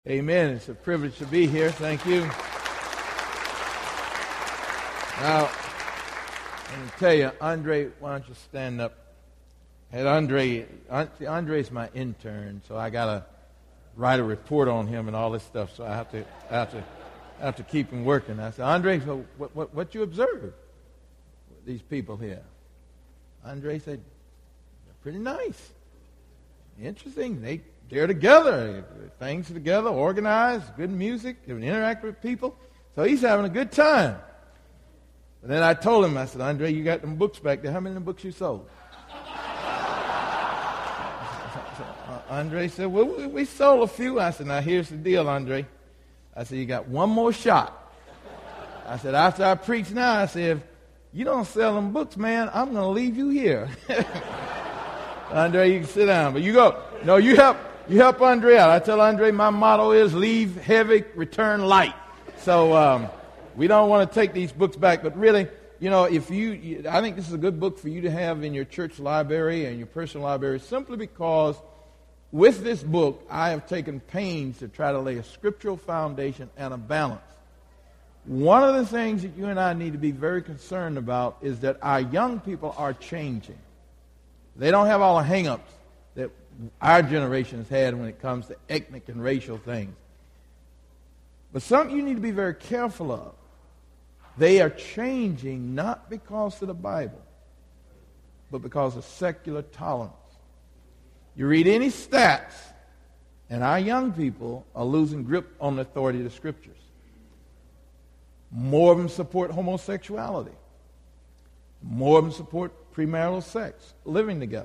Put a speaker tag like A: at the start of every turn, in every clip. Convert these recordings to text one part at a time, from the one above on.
A: Amen. It's a privilege to be here. Thank you. Now, let me tell you, Andre, why don't you stand up? And Andre's my intern, so I gotta write a report on him and all this stuff. So I have to keep him working. I said, Andre, so what you observe with these people here? Andre said, they're pretty nice, interesting. They're together, things together, organized, good music, interact with people. So he's having a good time. And then I told him, I said, Andre, you got them books back there. How many of the books you sold? Andre said, well, we sold a few. I said, now here's the deal, Andre. I said, you got one more shot. I said, after I preach now, I said, if you don't sell them books, man, I'm going to leave you here. Andre, you can sit down. But you go. No, you help Andre out. I tell Andre my motto is leave heavy, return light. So we don't want to take these books back. But really, I think this is a good book for you to have in your church library and your personal library, simply because with this book, I have taken pains to try to lay a scriptural foundation and a balance. One of the things that you and I need to be very concerned about is that our young people are changing. They don't have all the hang-ups that our generation has had when it comes to ethnic and racial things. But something you need to be very careful of. They are changing not because of the Bible, but because of secular tolerance. You read any stats, and our young people are losing grip on the authority of the Scriptures. More of them support homosexuality. More of them support premarital sex, living together.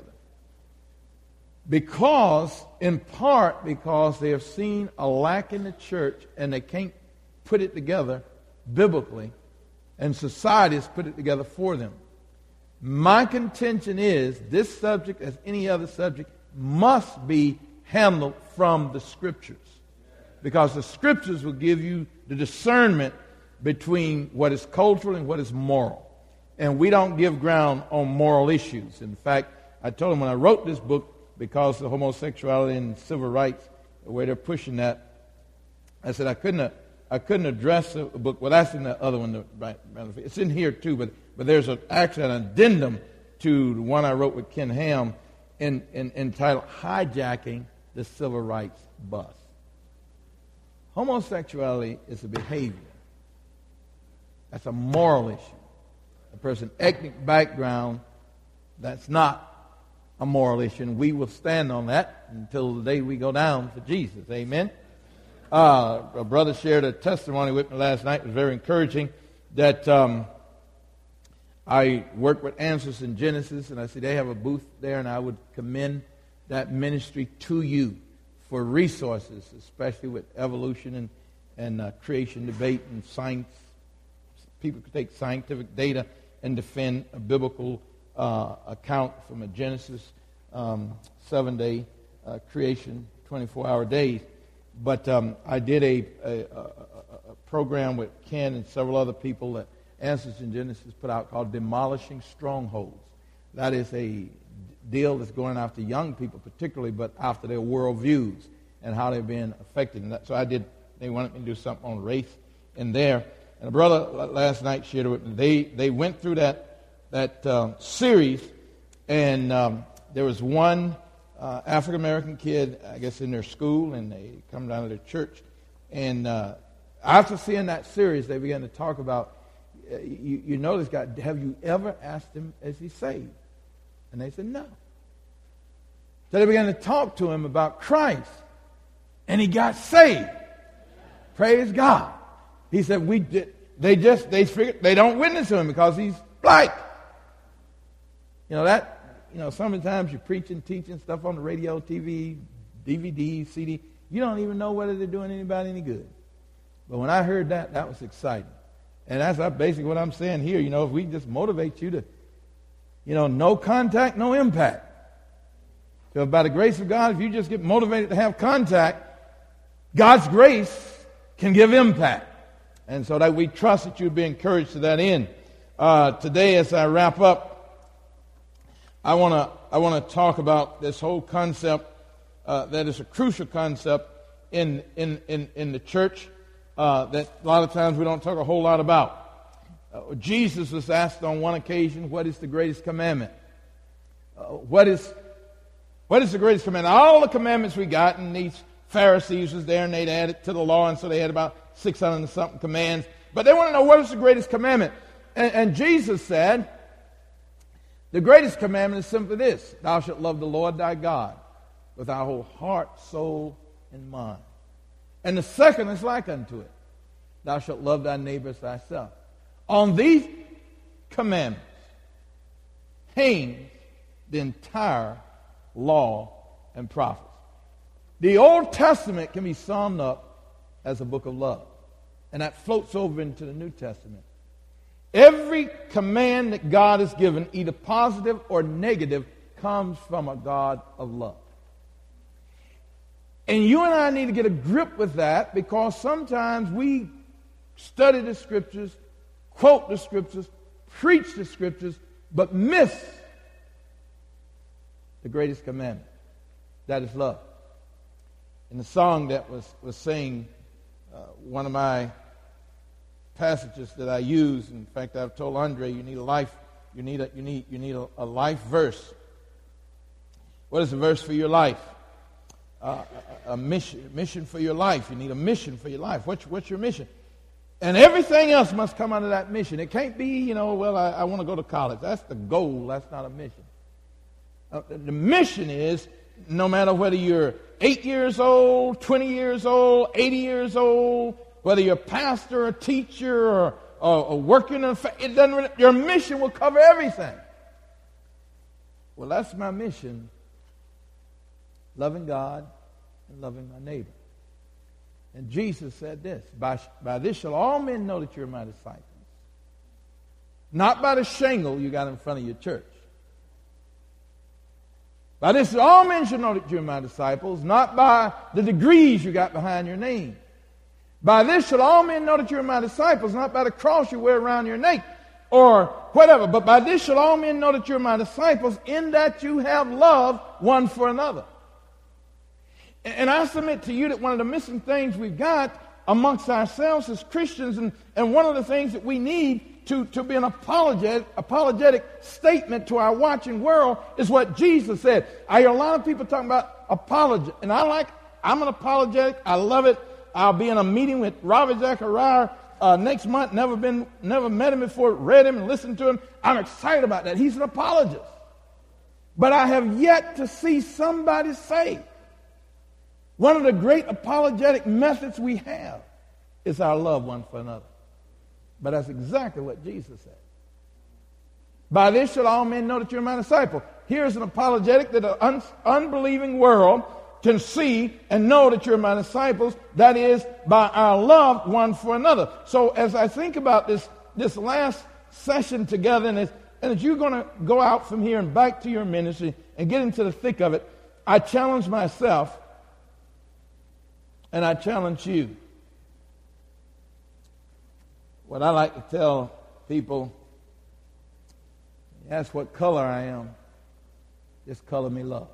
A: In part because they have seen a lack in the church and they can't put it together biblically, and society has put it together for them. My contention is this subject, as any other subject, must be handled from the Scriptures, because the Scriptures will give you the discernment between what is cultural and what is moral. And we don't give ground on moral issues. In fact, I told him when I wrote this book, because of homosexuality and civil rights, the way they're pushing that, I said I couldn't address the book. Well, that's in the other one. It's in here too, but there's actually an addendum to the one I wrote with Ken Ham entitled Hijacking the Civil Rights Bus. Homosexuality is a behavior. That's a moral issue. A person's ethnic background, that's not a moral issue, and we will stand on that until the day we go down for Jesus. Amen. A brother shared a testimony with me last night. It was very encouraging that I worked with Answers in Genesis, and I said they have a booth there, and I would commend that ministry to you for resources, especially with evolution and creation debate and science. People could take scientific data and defend a biblical account from a Genesis 7-day creation, 24-hour days. But I did a program with Ken and several other people that Answers in Genesis put out called Demolishing Strongholds. That is a deal that's going after young people particularly, but after their worldviews and how they're being affected. And so they wanted me to do something on race in there. And a brother last night shared with me. They went through that series, and there was one African-American kid, I guess, in their school, and they come down to their church. And after seeing that series, they began to talk about, you know this guy, have you ever asked him, is he saved? And they said, no. So they began to talk to him about Christ, and he got saved. Praise God. He said, they figured they don't witness to him because he's black. Sometimes you're preaching, teaching stuff on the radio, TV, DVD, CD. You don't even know whether they're doing anybody any good. But when I heard that was exciting. And that's basically what I'm saying here. If we just motivate you to, no contact, no impact. So by the grace of God, if you just get motivated to have contact, God's grace can give impact. And so that we trust that you'll be encouraged to that end. Today, as I wrap up, I want to talk about this whole concept that is a crucial concept in the church that a lot of times we don't talk a whole lot about. Jesus was asked on one occasion, what is the greatest commandment? What is the greatest commandment? All the commandments we got, and these Pharisees was there, and they'd add it to the law, and so they had about 600 and something commands. But they want to know, what is the greatest commandment? And Jesus said, the greatest commandment is simply this: thou shalt love the Lord thy God with thy whole heart, soul, and mind. And the second is like unto it: thou shalt love thy neighbor as thyself. On these commandments hangs the entire law and prophets. The Old Testament can be summed up as a book of love, and that floats over into the New Testament. Every command that God has given, either positive or negative, comes from a God of love. And you and I need to get a grip with that, because sometimes we study the Scriptures, quote the Scriptures, preach the Scriptures, but miss the greatest commandment. That is love. In the song that was sang, one of my passages that I use, in fact, I've told Andre, you need a life verse. What is the verse for your life? A mission for your life. You need a mission for your life. What's your mission? And everything else must come out of that mission. It can't be, I want to go to college. That's the goal. That's not a mission. The mission is, no matter whether you're 8 years old, 20 years old, 80 years old, whether you're a pastor, a teacher, or working in it doesn't. Your mission will cover everything. Well, that's my mission: loving God and loving my neighbor. And Jesus said this: by this shall all men know that you're my disciples. Not by the shingle you got in front of your church. By this all men shall know that you're my disciples, not by the degrees you got behind your name. By this shall all men know that you're my disciples, not by the cross you wear around your neck or whatever. But by this shall all men know that you're my disciples, in that you have love one for another. And I submit to you that one of the missing things we've got amongst ourselves as Christians, and one of the things that we need to be an apologetic statement to our watching world, is what Jesus said. I hear a lot of people talking about apology, and I'm an apologetic. I love it. I'll be in a meeting with Robert Zachariah next month. Never met him before, read him and listened to him. I'm excited about that. He's an apologist. But I have yet to see somebody say, one of the great apologetic methods we have is our love one for another. But that's exactly what Jesus said. By this shall all men know that you're my disciple. Here's an apologetic that an unbelieving world can see and know that you're my disciples. That is, by our love one for another. So as I think about this last session together, and as you're going to go out from here and back to your ministry and get into the thick of it, I challenge myself and I challenge you. What I like to tell people, ask what color I am, just color me love.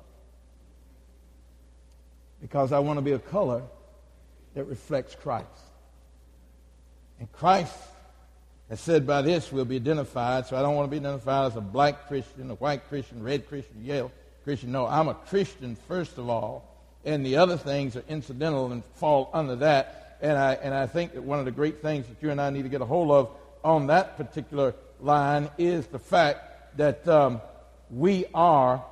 A: Because I want to be a color that reflects Christ. And Christ has said, by this we'll be identified. So I don't want to be identified as a black Christian, a white Christian, red Christian, yellow Christian. No, I'm a Christian first of all. And the other things are incidental and fall under that. And I think that one of the great things that you and I need to get a hold of on that particular line is the fact that we are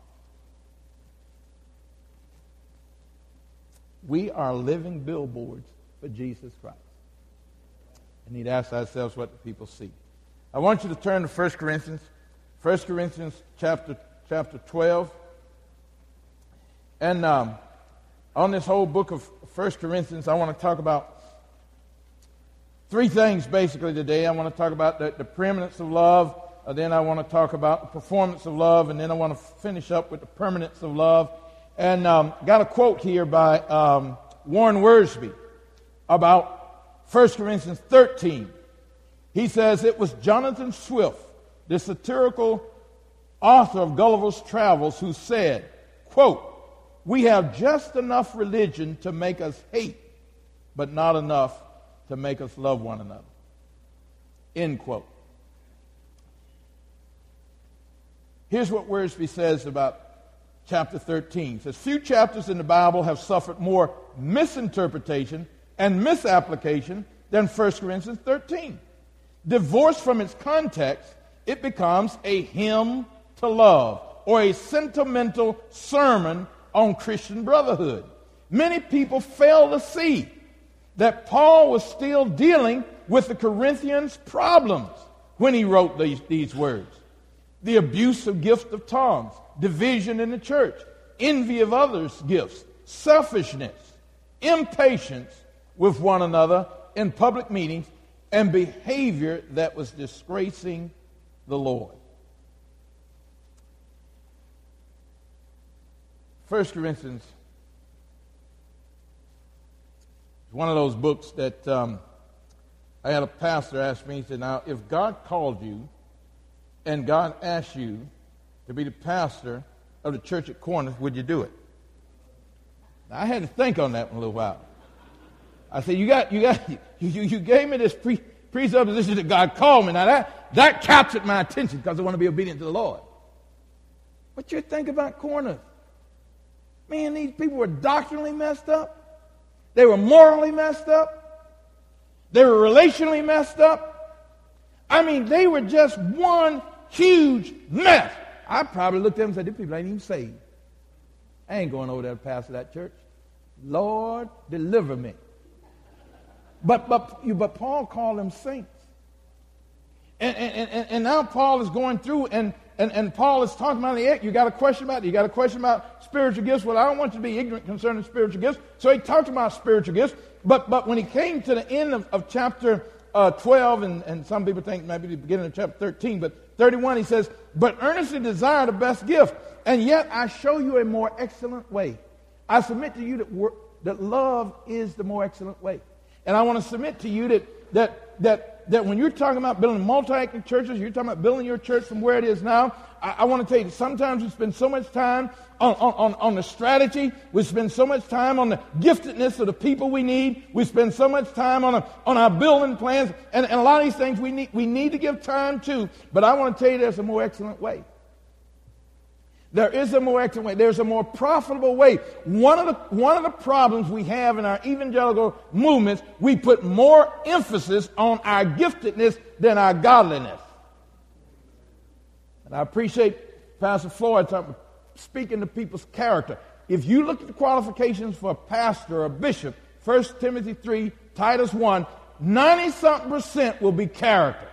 A: living billboards for Jesus Christ. We need to ask ourselves, what do people see? I want you to turn to 1 Corinthians. 1 Corinthians chapter 12. And on this whole book of 1 Corinthians, I want to talk about three things basically today. I want to talk about the preeminence of love. Then I want to talk about the performance of love. And then I want to finish up with the permanence of love. And got a quote here by Warren Wiersbe about 1 Corinthians 13. He says, it was Jonathan Swift, the satirical author of Gulliver's Travels, who said, quote, We have just enough religion to make us hate, but not enough to make us love one another. End quote. Here's what Wiersbe says about chapter 13. It says, few chapters in the Bible have suffered more misinterpretation and misapplication than 1 Corinthians 13. Divorced from its context, it becomes a hymn to love or a sentimental sermon on Christian brotherhood. Many people fail to see that Paul was still dealing with the Corinthians' problems when he wrote these words. The abuse of gift of tongues, division in the church, envy of others' gifts, selfishness, impatience with one another in public meetings, and behavior that was disgracing the Lord. 1 Corinthians is one of those books that I had a pastor ask me, he said, now, if God called you and God asked you to be the pastor of the church at Corinth, would you do it? Now, I had to think on that one a little while. I said, you gave me this presupposition that God called me. Now, that captured my attention because I want to be obedient to the Lord. What you think about Corinth? Man, these people were doctrinally messed up. They were morally messed up. They were relationally messed up. I mean, they were just one huge mess. I probably looked at them and said, these people ain't even saved. I ain't going over there to pastor that church. Lord, deliver me. But Paul called them saints. And now Paul is going through and Paul is talking about you got a question about it. You got a question about spiritual gifts. Well, I don't want you to be ignorant concerning spiritual gifts. So he talked about spiritual gifts. But when he came to the end of chapter 12, and some people think maybe the beginning of chapter 13, but 31, he says, but earnestly desire the best gift, and yet I show you a more excellent way. I submit to you that love is the more excellent way. And I want to submit to you that when you're talking about building multi-ethnic churches, you're talking about building your church from where it is now, I want to tell you that sometimes we spend so much time on the strategy. We spend so much time on the giftedness of the people we need. We spend so much time on our building plans. And a lot of these things we need to give time to. But I want to tell you there's a more excellent way. There is a more excellent way. There's a more profitable way. One of the problems we have in our evangelical movements, we put more emphasis on our giftedness than our godliness. And I appreciate Pastor Floyd speaking to people's character. If you look at the qualifications for a pastor or a bishop, 1 Timothy 3, Titus 1, 90-something% will be character.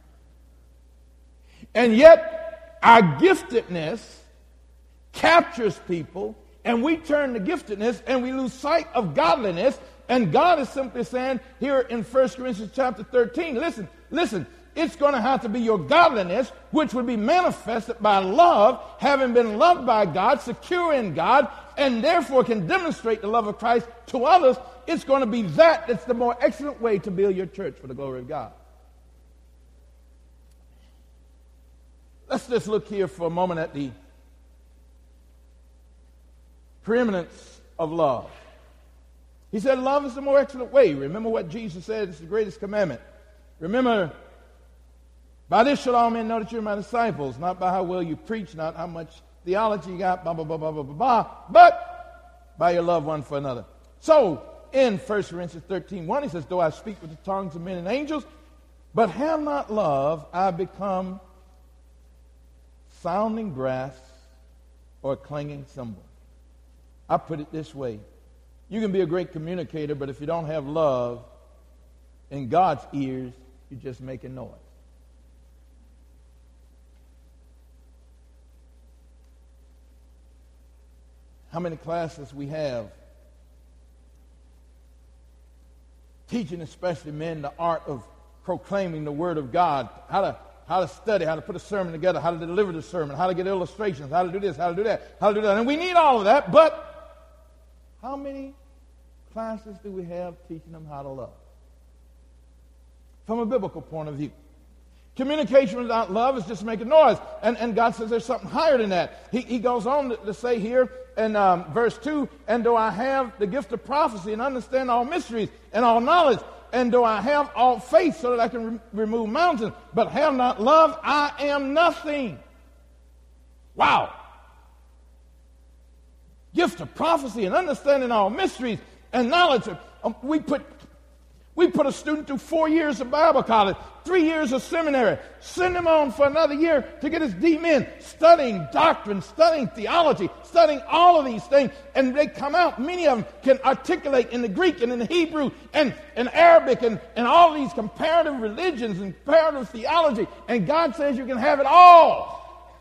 A: And yet, our giftedness captures people, and we turn to giftedness, and we lose sight of godliness. And God is simply saying here in 1 Corinthians chapter 13, listen, it's going to have to be your godliness, which would be manifested by love, having been loved by God, secure in God, and therefore can demonstrate the love of Christ to others. It's going to be that's the more excellent way to build your church for the glory of God. Let's just look here for a moment at the preeminence of love. He said love is the more excellent way. Remember what Jesus said, it's the greatest commandment. Remember, by this shall all men know that you're my disciples, not by how well you preach, not how much theology you got, blah, blah, blah, blah, blah, blah, blah, but by your love one for another. So, in 1 Corinthians 13:1, he says, though I speak with the tongues of men and angels, but have not love, I become sounding brass or a clanging cymbal. I put it this way. You can be a great communicator, but if you don't have love, in God's ears, you're just making noise. How many classes we have teaching, especially men, the art of proclaiming the Word of God, how to study, how to put a sermon together, how to deliver the sermon, how to get illustrations, how to do this, how to do that, how to do that. And we need all of that, but how many classes do we have teaching them how to love? From a biblical point of view. Communication without love is just making noise. And God says there's something higher than that. He goes on to say here, verse 2, and though I have the gift of prophecy and understand all mysteries and all knowledge, and though I have all faith so that I can remove mountains, but have not love, I am nothing. Wow. Gift of prophecy and understanding all mysteries and knowledge. We put a student through 4 years of Bible college, 3 years of seminary, send him on for another year to get his D.Min, studying doctrine, studying theology, studying all of these things, and they come out, many of them can articulate in the Greek and in the Hebrew and in Arabic and all these comparative religions and comparative theology, and God says you can have it all.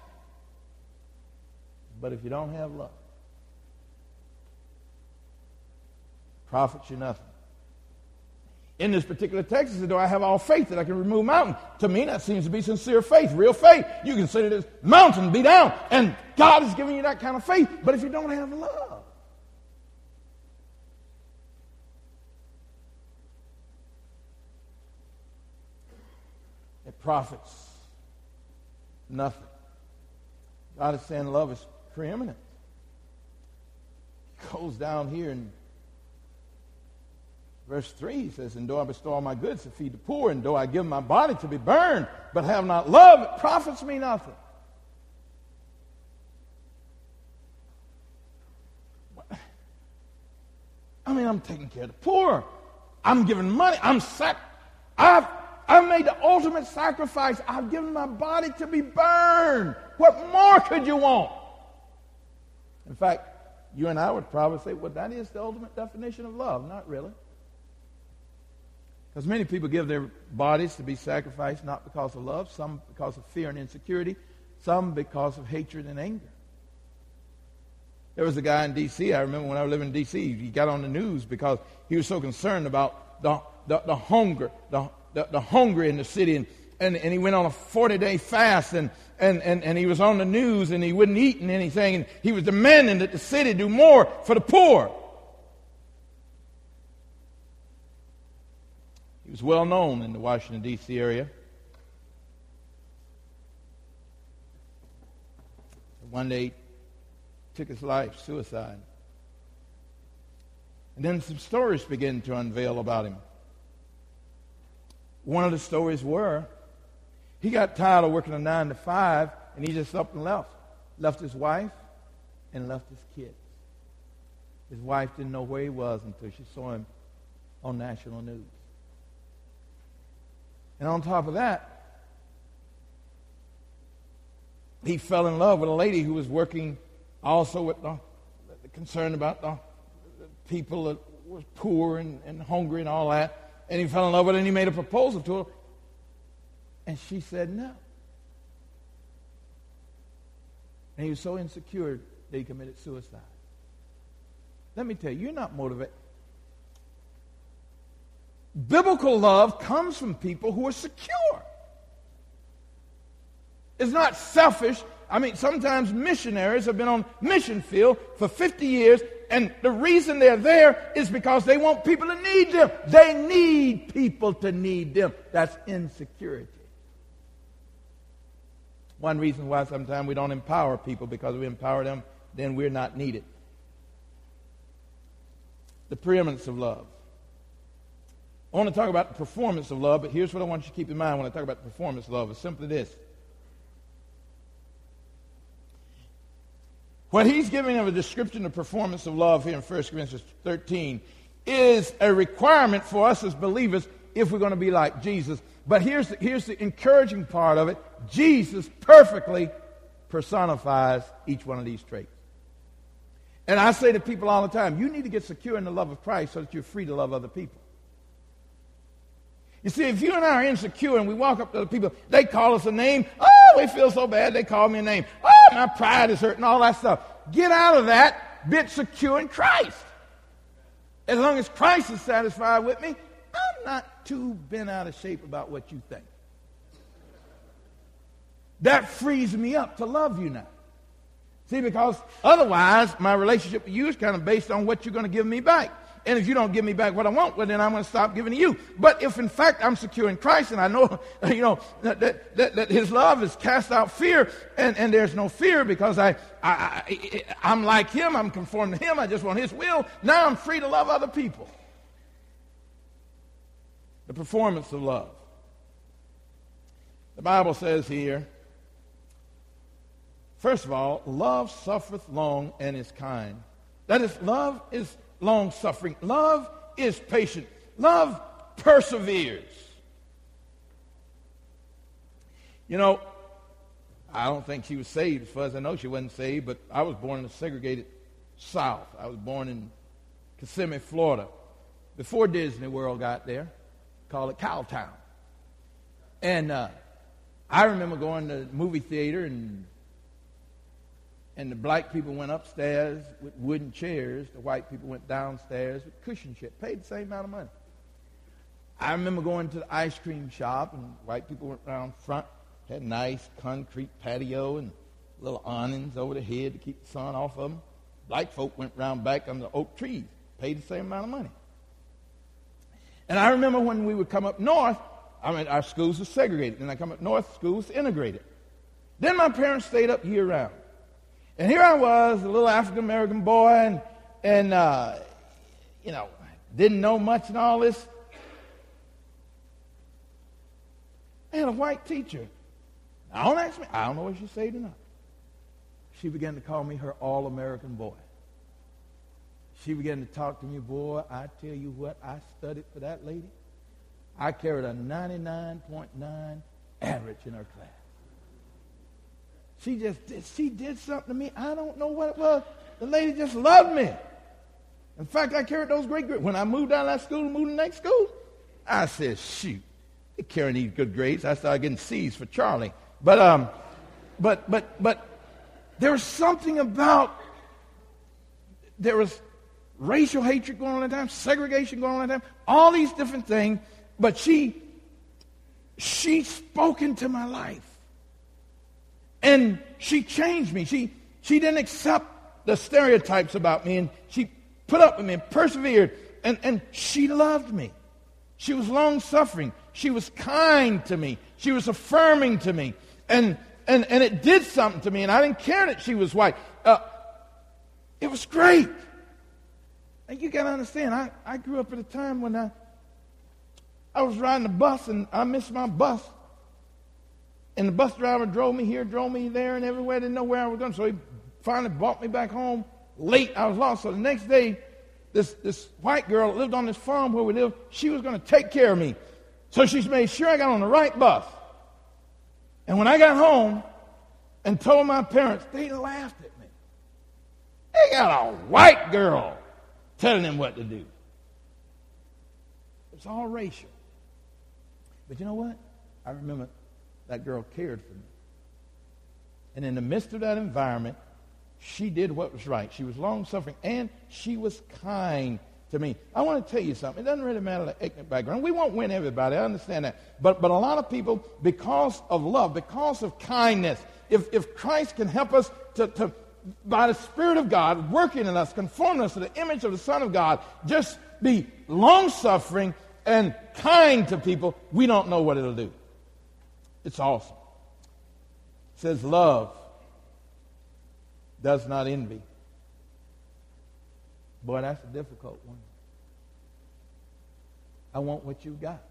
A: But if you don't have love, profits you nothing. In this particular text, it says, do I have all faith that I can remove mountains? To me, that seems to be sincere faith, real faith. You can say to this mountain, be down, and God is giving you that kind of faith. But if you don't have love, it profits nothing. God is saying love is preeminent. He goes down here and verse 3, he says, and though I bestow all my goods to feed the poor, and though I give my body to be burned, but have not love, it profits me nothing. I mean, I'm taking care of the poor. I'm giving money. I've made the ultimate sacrifice. I've given my body to be burned. What more could you want? In fact, you and I would probably say, well, that is the ultimate definition of love. Not really. Because many people give their bodies to be sacrificed not because of love, some because of fear and insecurity, some because of hatred and anger. There was a guy in D.C., I remember when I was living in D.C., he got on the news because he was so concerned about the hunger, the hungry in the city, and he went on a 40-day fast, and he was on the news, and he wasn't eating anything, and he was demanding that the city do more for the poor. He was well known in the Washington, D.C. area. One day, he took his life, suicide. And then some stories began to unveil about him. One of the stories were, he got tired of working a 9 to 5, and he just up and left. Left his wife and left his kids. His wife didn't know where he was until she saw him on national news. And on top of that, he fell in love with a lady who was working also with the concern about the people that were poor and hungry and all that. And he fell in love with her, and he made a proposal to her. And she said no. And he was so insecure that he committed suicide. Let me tell you, you're not motivated. Biblical love comes from people who are secure. It's not selfish. I mean, sometimes missionaries have been on mission field for 50 years, and the reason they're there is because they want people to need them. They need people to need them. That's insecurity. One reason why sometimes we don't empower people, because we empower them, then we're not needed. The preeminence of love. I want to talk about the performance of love, but here's what I want you to keep in mind when I talk about the performance of love. It's simply this. What he's giving of a description of performance of love here in 1 Corinthians 13 is a requirement for us as believers if we're going to be like Jesus. But here's the encouraging part of it. Jesus perfectly personifies each one of these traits. And I say to people all the time, you need to get secure in the love of Christ so that you're free to love other people. You see, if you and I are insecure and we walk up to other people, they call us a name. Oh, we feel so bad. They call me a name. Oh, my pride is hurt and all that stuff. Get out of that. Get secure in Christ. As long as Christ is satisfied with me, I'm not too bent out of shape about what you think. That frees me up to love you now. See, because otherwise my relationship with you is kind of based on what you're going to give me back. And if you don't give me back what I want, well, then I'm going to stop giving to you. But if, in fact, I'm secure in Christ and I know, that his love has cast out fear, and there's no fear because I'm like him, I'm conformed to him, I just want his will, now I'm free to love other people. The performance of love. The Bible says here, first of all, love suffereth long and is kind. That is, love is long-suffering. Love is patient. Love perseveres. You know, I don't think she was saved as far as I know she wasn't saved, but I was born in the segregated South. I was born in Kissimmee, Florida. Before Disney World got there, called it Cowtown. And I remember going to the movie theater, and the black people went upstairs with wooden chairs. The white people went downstairs with cushion chairs, paid the same amount of money. I remember going to the ice cream shop, and white people went around front, had a nice concrete patio and little awnings over the head to keep the sun off of them. Black folk went round back under the oak trees, paid the same amount of money. And I remember when we would come up north, our schools were segregated. Then I come up north, schools integrated. Then my parents stayed up year-round. And here I was, a little African-American boy, and didn't know much and all this. I had a white teacher. Now, don't ask me. I don't know if she's saved or not. She began to call me her all-American boy. She began to talk to me, boy, I tell you what, I studied for that lady. I carried a 99.9 average in her class. She did something to me. I don't know what it was. The lady just loved me. In fact, I carried those great grades. When I moved out of that school and moved to the next school, I said, shoot, they're carrying these good grades. I started getting C's for Charlie. But there was something about, there was racial hatred going on at the time, segregation going on at the time, all these different things. But she spoke into my life. And she changed me. She didn't accept the stereotypes about me, and she put up with me and persevered, and she loved me. She was long-suffering. She was kind to me. She was affirming to me. And it did something to me, and I didn't care that she was white. It was great. And you got to understand, I grew up at a time when I was riding the bus, and I missed my bus. And the bus driver drove me here, drove me there, and everywhere. Didn't know where I was going. So he finally brought me back home late. I was lost. So the next day, this white girl that lived on this farm where we lived, she was going to take care of me. So she made sure I got on the right bus. And when I got home and told my parents, they laughed at me. They got a white girl telling them what to do. It's all racial. But you know what? I remember that girl cared for me. And in the midst of that environment, she did what was right. She was long-suffering, and she was kind to me. I want to tell you something. It doesn't really matter the ethnic background. We won't win everybody. I understand that. But a lot of people, because of love, because of kindness, if Christ can help us to by the Spirit of God, working in us, conforming us to the image of the Son of God, just be long-suffering and kind to people, we don't know what it'll do. It's awesome. It says love does not envy. Boy, that's a difficult one. I want what you got.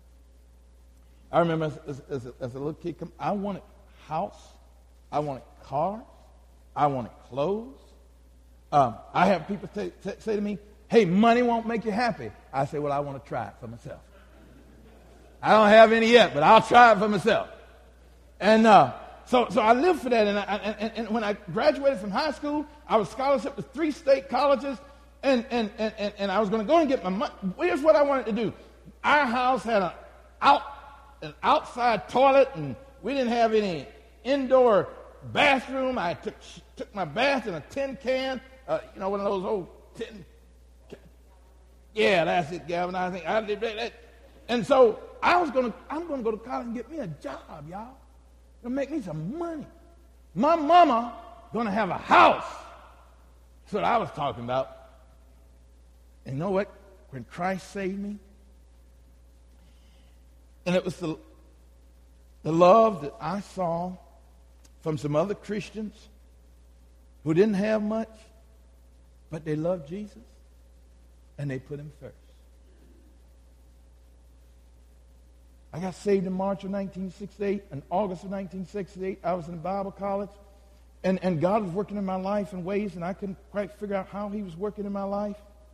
A: I remember as a little kid, I wanted house, I wanted cars, I wanted clothes. I have people say to me, hey, money won't make you happy. I say, well, I want to try it for myself. I don't have any yet, but I'll try it for myself. And so I lived for that. And when I graduated from high school, I was scholarship to 3 state colleges. And I was going to go and get my money. Here's what I wanted to do. Our house had an outside toilet, and we didn't have any indoor bathroom. I took my bath in a tin can, one of those old tin. Yeah, that's it, Gavin. I think I did that. And so I'm going to go to college and get me a job, y'all. Gonna make me some money. My mama gonna have a house. That's what I was talking about. And you know what? When Christ saved me, and it was the love that I saw from some other Christians who didn't have much, but they loved Jesus, and they put him first. I got saved in March of 1968. In August of 1968, I was in Bible college. And God was working in my life in ways, and I couldn't quite figure out how he was working in my life.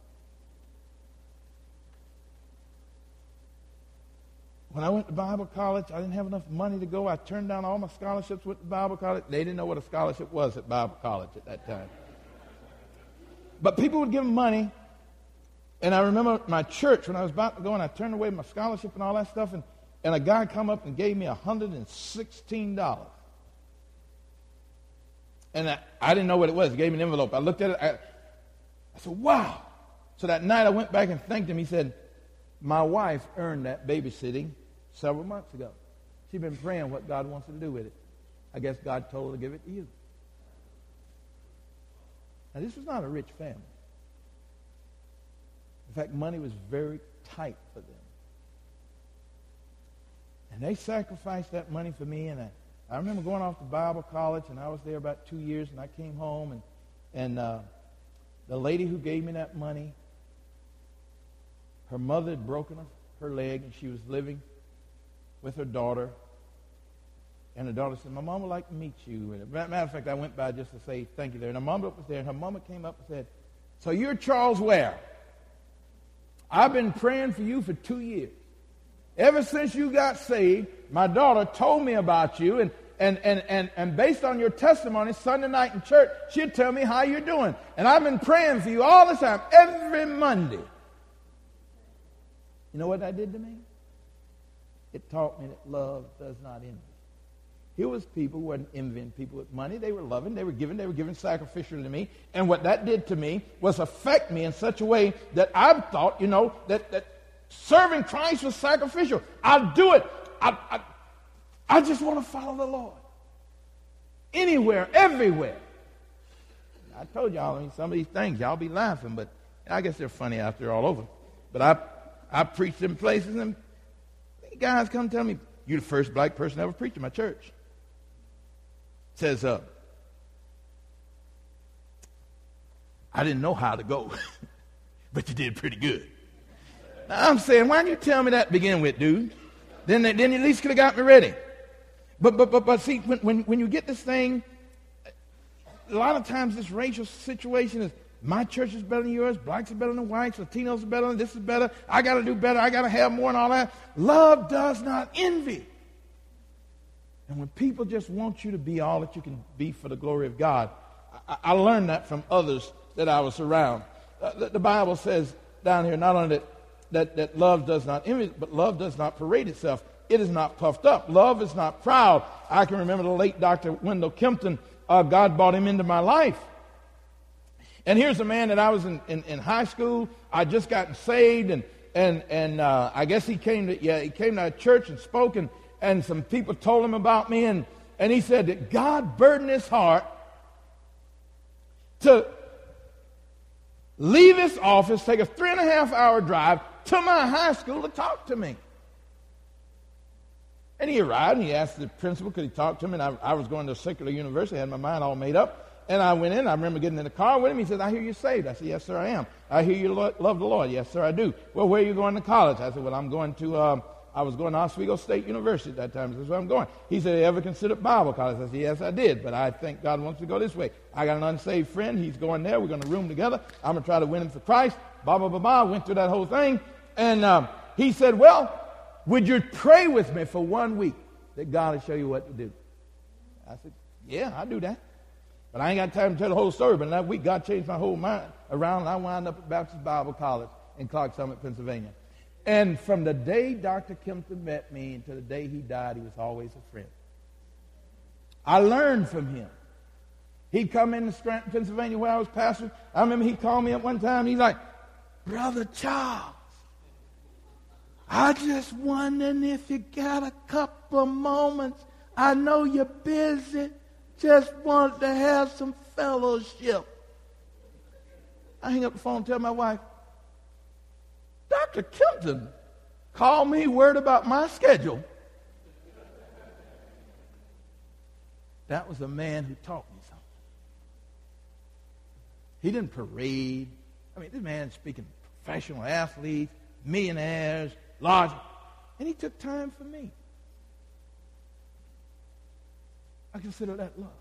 A: When I went to Bible college, I didn't have enough money to go. I turned down all my scholarships with Bible college. They didn't know what a scholarship was at Bible college at that time. But people would give them money. And I remember my church, when I was about to go, and I turned away my scholarship and all that stuff, and a guy come up and gave me $116. And I didn't know what it was. He gave me an envelope. I looked at it. I said, wow. So that night I went back and thanked him. He said, my wife earned that babysitting several months ago. She's been praying what God wants her to do with it. I guess God told her to give it to you. Now, this was not a rich family. In fact, money was very tight for them. And they sacrificed that money for me, and I remember going off to Bible college, and I was there about 2 years, and I came home, and the lady who gave me that money, her mother had broken her leg, and she was living with her daughter. And the daughter said, my mom would like to meet you. And matter of fact, I went by just to say thank you there. And her mama was there, and her mama came up and said, so you're Charles Ware. I've been praying for you for 2 years. Ever since you got saved, my daughter told me about you, and based on your testimony Sunday night in church, she'd tell me how you're doing. And I've been praying for you all the time, every Monday. You know what that did to me? It taught me that love does not envy. Here was people who weren't envying people with money. They were loving, they were giving sacrificially to me. And what that did to me was affect me in such a way that I thought, that serving Christ was sacrificial. I'll do it. I just want to follow the Lord. Anywhere, everywhere. I told y'all, some of these things, y'all be laughing, but I guess they're funny after all over. But I preached in places, and guys come tell me, you're the first black person ever preached in my church. Says, I didn't know how to go, but you did pretty good. Now, I'm saying, why didn't you tell me that to begin with, dude? Then you at least could have got me ready. But see, when you get this thing, a lot of times this racial situation is, my church is better than yours, blacks are better than whites, Latinos are better than this is better, I got to do better, I got to have more and all that. Love does not envy. And when people just want you to be all that you can be for the glory of God, I learned that from others that I was around. The Bible says down here not only that love does not envy, but love does not parade itself. It is not puffed up. Love is not proud. I can remember the late Dr. Wendell Kempton. God brought him into my life. And here's a man that I was in high school. I just gotten saved, and I guess he came to a church and spoke, and some people told him about me, and he said that God burdened his heart to leave his office, take a 3.5-hour drive to my high school to talk to me. And he arrived, and he asked the principal, could he talk to him? And I was going to a secular university, I had my mind all made up. And I went in, I remember getting in the car with him. He said, I hear you're saved. I said, yes, sir, I am. I hear you love the Lord. Yes, sir, I do. Well, where are you going to college? I said, well, I'm going to, I was going to Oswego State University at that time. That's where I'm going. He said, you ever considered Bible college? I said, yes, I did. But I think God wants to go this way. I got an unsaved friend. He's going there. We're going to room together. I'm going to try to win him for Christ. Blah, blah, blah, blah. Went through that whole thing. And he said, well, would you pray with me for 1 week that God will show you what to do? I said, yeah, I'll do that. But I ain't got time to tell the whole story. But in that week, God changed my whole mind around, and I wound up at Baptist Bible College in Clark Summit, Pennsylvania. And from the day Dr. Kempton met me until the day he died, he was always a friend. I learned from him. He'd come into Scranton, Pennsylvania, where I was pastoring. I remember he called me up one time. He's like, Brother Charles, I just wondering if you got a couple of moments. I know you're busy. Just wanted to have some fellowship. I hang up the phone and tell my wife, Dr. Kempton called me, worried about my schedule. That was a man who taught me something. He didn't parade. I mean, this man speaking professional athletes, millionaires, large, and he took time for me. I consider that love.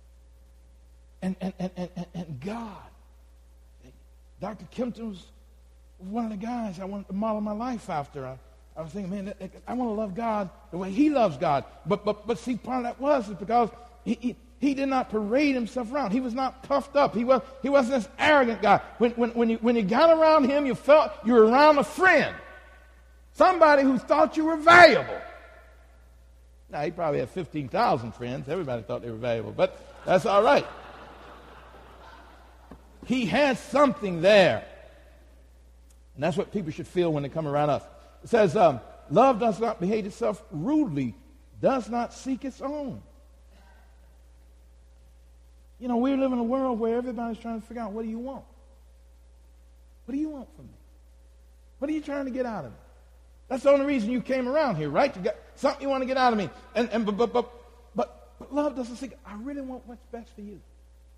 A: And God, Dr. Kempton was one of the guys I wanted to model my life after. I was thinking, man, I want to love God the way he loves God. But see, part of that was because he did not parade himself around. He was not puffed up. He wasn't this arrogant guy. When you got around him, you felt you were around a friend. Somebody who thought you were valuable. Now, he probably had 15,000 friends. Everybody thought they were valuable, but that's all right. He had something there. And that's what people should feel when they come around us. It says, love does not behave itself rudely, does not seek its own. You know, we live in a world where everybody's trying to figure out, what do you want? What do you want from me? What are you trying to get out of me? That's the only reason you came around here, right? You got something you want to get out of me. But love doesn't seek. I really want what's best for you.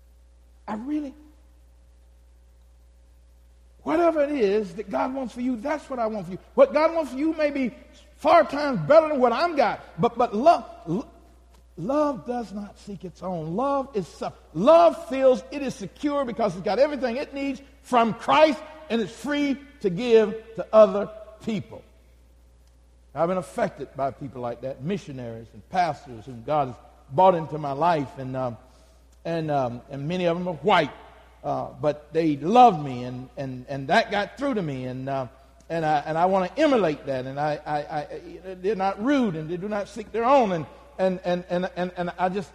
A: Whatever it is that God wants for you, that's what I want for you. What God wants for you may be far times better than what I've got. But love does not seek its own. Love feels it is secure because it's got everything it needs from Christ, and it's free to give to other people. I've been affected by people like that, missionaries and pastors whom God has brought into my life, and many of them are white, but they loved me, and that got through to me, and I want to emulate that, and they're not rude, and they do not seek their own, and I just,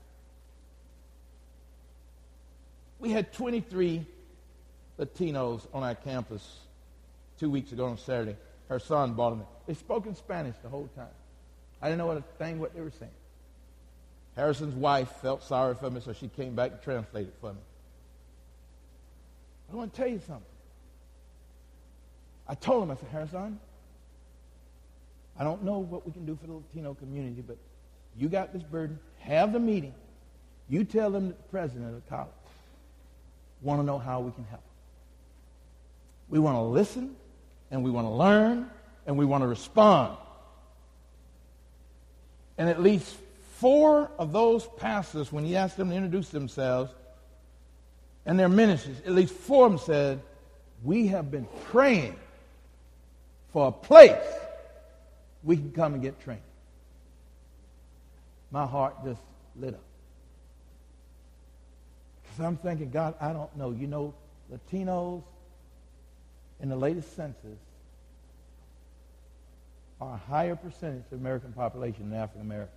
A: we had 23 Latinos on our campus 2 weeks ago on Saturday. Her son brought them in. They spoke in Spanish the whole time. I didn't know what they were saying. Harrison's wife felt sorry for me, so she came back and translated for me. I want to tell you something. I told him, I said, Harrison, I don't know what we can do for the Latino community, but you got this burden. Have the meeting. You tell them that the president of the college want to know how we can help. We want to listen, and we want to learn, and we want to respond. And at least 4 of those pastors, when he asked them to introduce themselves and their ministries, at least 4 of them said, we have been praying for a place we can come and get trained. My heart just lit up. Because I'm thinking, God, I don't know. You know, Latinos in the latest census are a higher percentage of the American population than African Americans.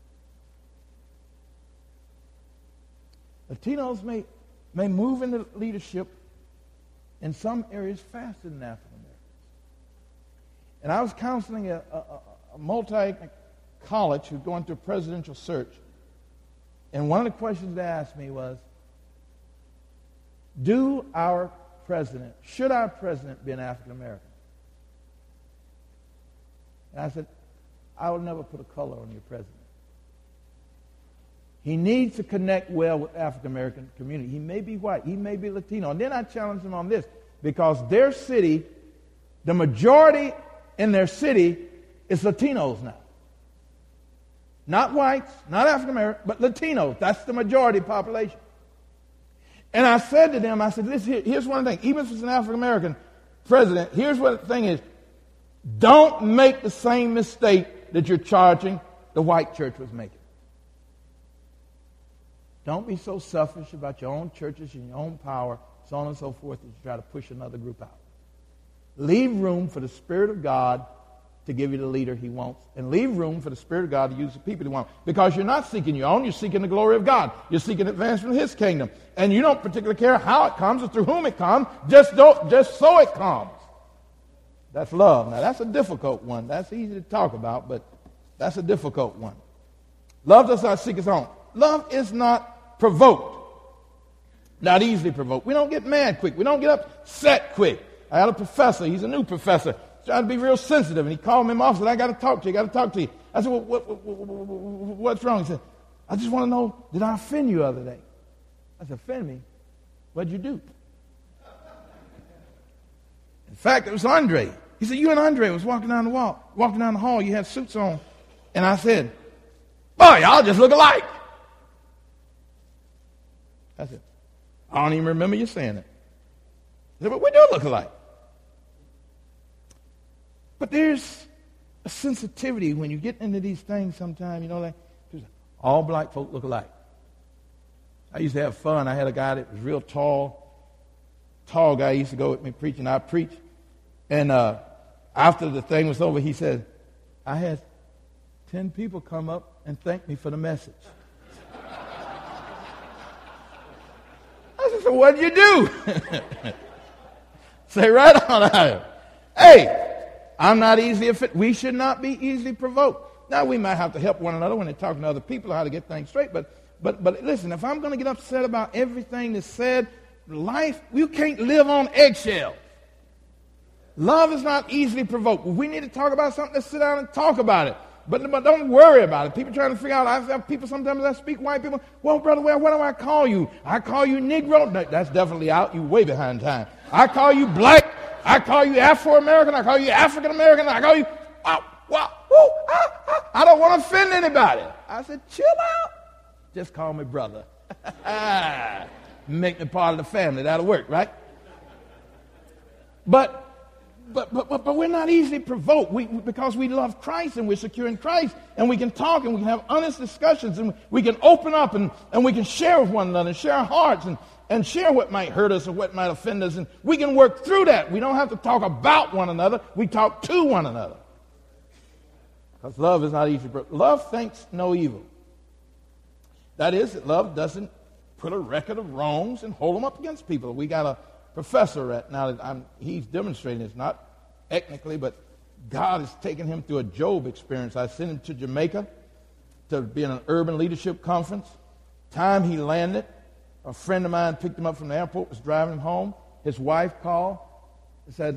A: Latinos may move into leadership in some areas faster than African Americans. And I was counseling a multi-ethnic college who's going through a presidential search. And one of the questions they asked me was, should our president be an African American? And I said, I will never put a color on your president. He needs to connect well with the African American community. He may be white, he may be Latino. And then I challenged him on this, because their city, the majority in their city is Latinos now. Not whites, not African American, but Latinos. That's the majority population. And I said to them, here's one thing. Even if it's an African American president, here's what the thing is. Don't make the same mistake that you're charging the white church was making. Don't be so selfish about your own churches and your own power, so on and so forth, that you try to push another group out. Leave room for the Spirit of God to give you the leader he wants, and leave room for the Spirit of God to use the people he wants. Because you're not seeking your own, you're seeking the glory of God. You're seeking advancement of his kingdom. And you don't particularly care how it comes or through whom it comes, just so it comes. That's love. Now, that's a difficult one. That's easy to talk about, but that's a difficult one. Love does not seek its own. Love is not provoked. Not easily provoked. We don't get mad quick. We don't get upset quick. I had a professor. He's a new professor. Trying to be real sensitive. And he called me off and said, I got to talk to you. I got to talk to you. I said, well, what's wrong? He said, I just want to know, did I offend you the other day? I said, offend me? What'd you do? In fact, it was Andre. He said, you and Andre was walking down the hall. You had suits on. And I said, boy, y'all just look alike. I said, I don't even remember you saying it. I said, but we do look alike. But there's a sensitivity when you get into these things sometimes, like all black folk look alike. I used to have fun. I had a guy that was real tall guy. He used to go with me preaching. I preached. And after the thing was over, he said, I had 10 people come up and thank me for the message. I said, so what did you do? Say right on out. Hey, I'm not easily offended. We should not be easily provoked. Now, we might have to help one another when they're talking to other people how to get things straight. But listen, if I'm going to get upset about everything that's said, life, you can't live on eggshells. Love is not easily provoked. We need to talk about something, let's sit down and talk about it. But don't worry about it. People trying to figure out, I have people sometimes I speak white people, well, brother, what do I call you? I call you Negro. No, that's definitely out. You way behind time. I call you black. I call you Afro-American. I call you African-American. I call you, I don't want to offend anybody. I said, chill out. Just call me brother. Make me part of the family. That'll work, right? But we're not easily provoked because we love Christ and we're secure in Christ, and we can talk and we can have honest discussions and we can open up and we can share with one another and share our hearts and share what might hurt us or what might offend us, and we can work through that. We don't have to talk about one another. We talk to one another. Because love is not easily provoked. Love thinks no evil. That is, that love doesn't put a record of wrongs and hold them up against people. We got a professor right now that he's demonstrating this, not ethnically, but God has taken him through a Job experience. I sent him to Jamaica to be in an urban leadership conference. Time he landed, a friend of mine picked him up from the airport, was driving him home. His wife called and said,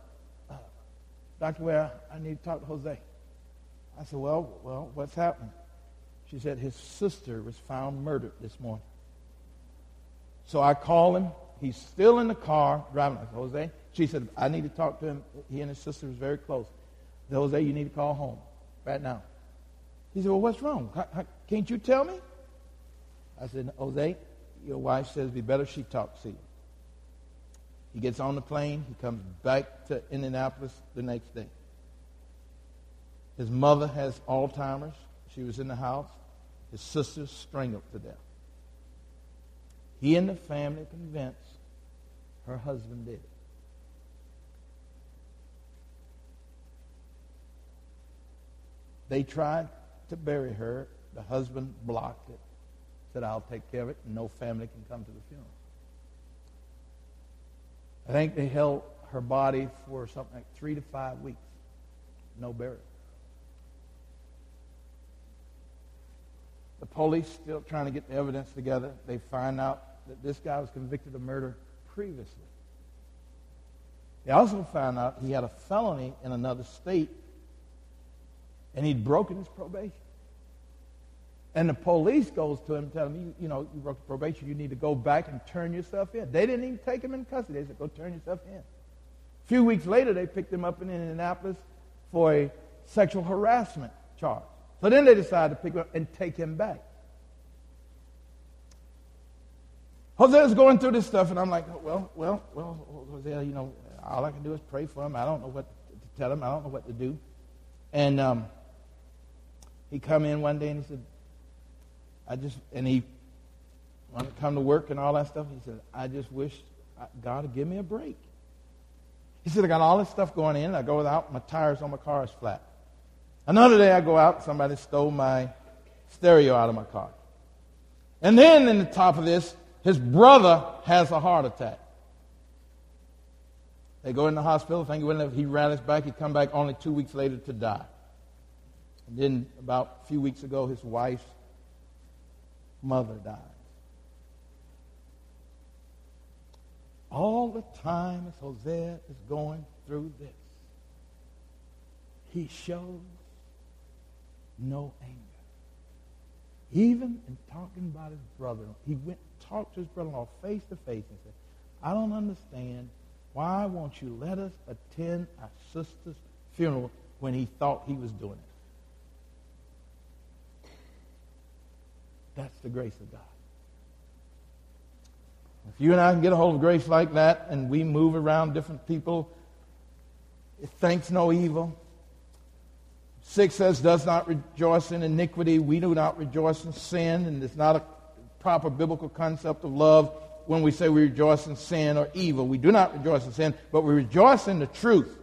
A: Dr. Ware, I need to talk to Jose. I said, well, what's happening? She said, his sister was found murdered this morning. So I called him. He's still in the car driving. I said, Jose. She said, I need to talk to him. He and his sister was very close. I said, Jose, you need to call home right now. He said, well, what's wrong? Can't you tell me? I said, Jose, your wife says it'd be better if she talks to you. He gets on the plane. He comes back to Indianapolis the next day. His mother has Alzheimer's. She was in the house. His sister strangled to death. He and the family convinced her husband did it. They tried to bury her. The husband blocked it. Said, I'll take care of it, and no family can come to the funeral. I think they held her body for something like 3 to 5 weeks. No burial. The police still trying to get the evidence together. They find out that this guy was convicted of murder previously. They also found out he had a felony in another state, and he'd broken his probation. And the police goes to him and tell him, you broke the probation. You need to go back and turn yourself in. They didn't even take him in custody. They said, go turn yourself in. A few weeks later, they picked him up in Indianapolis for a sexual harassment charge. So then they decided to pick him up and take him back. Jose was going through this stuff, and I'm like, well, Jose, all I can do is pray for him. I don't know what to tell him. I don't know what to do. And he come in one day, and he said, he wanted to come to work and all that stuff. He said, I just wish God would give me a break. He said, I got all this stuff going in. I go out, my tires on my car is flat. Another day I go out, somebody stole my stereo out of my car. And then in the top of this, his brother has a heart attack. They go in the hospital, he rallies back, he come back only 2 weeks later to die. And then about a few weeks ago, his wife's mother died. all the time as Hosea is going through this, he shows no anger. Even in talking about his brother-in-law, he went and talked to his brother-in-law face to face and said, I don't understand. Why won't you let us attend our sister's funeral when he thought he was doing it? That's the grace of God. If you and I can get a hold of grace like that and we move around different people, it thinks no evil. 6 says, does not rejoice in iniquity. We do not rejoice in sin, and it's not a proper biblical concept of love when we say we rejoice in sin or evil. We do not rejoice in sin, but we rejoice in the truth.